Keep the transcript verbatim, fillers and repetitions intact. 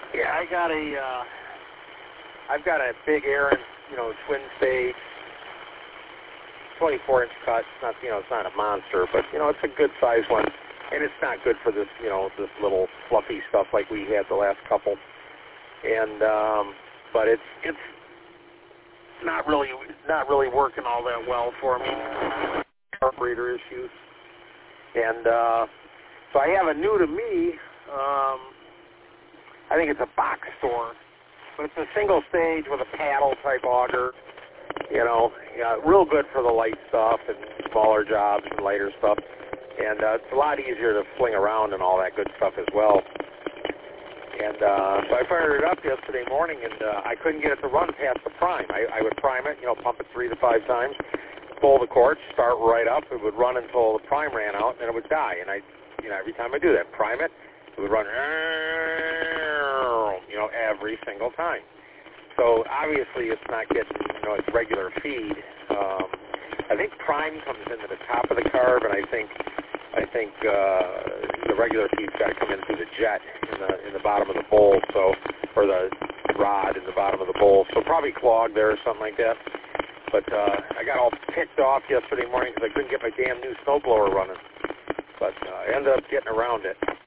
Yeah, I got a, uh, I've got a big Aaron, you know, twin stage, twenty-four inch cut. It's not, you know, it's not a monster, but, you know, it's a good size one. And it's not good for this, you know, this little fluffy stuff like we had the last couple. And, um, but it's, it's not really, not really working all that well for me. Carburetor issues. And, uh, so I have a new to me, um, I think it's a box store, but it's a single stage with a paddle type auger, you know, yeah, real good for the light stuff and smaller jobs and lighter stuff. And uh, it's a lot easier to fling around and all that good stuff as well. And uh, so I fired it up yesterday morning, and uh, I couldn't get it to run past the prime. I, I would prime it, you know, pump it three to five times, pull the cord, start right up. It would run until the prime ran out, and then it would die. And I, you know, every time I do that, prime it, it would run, you know, every single time. So obviously it's not getting, you know, its regular feed. Um, I think prime comes into the top of the carb, and I think I think uh, the regular feed's got to come in through the jet in the in the bottom of the bowl, so or the rod in the bottom of the bowl. So probably clogged there or something like that. But uh, I got all ticked off yesterday morning because I couldn't get my damn new snowblower running. But uh, I ended up getting around it.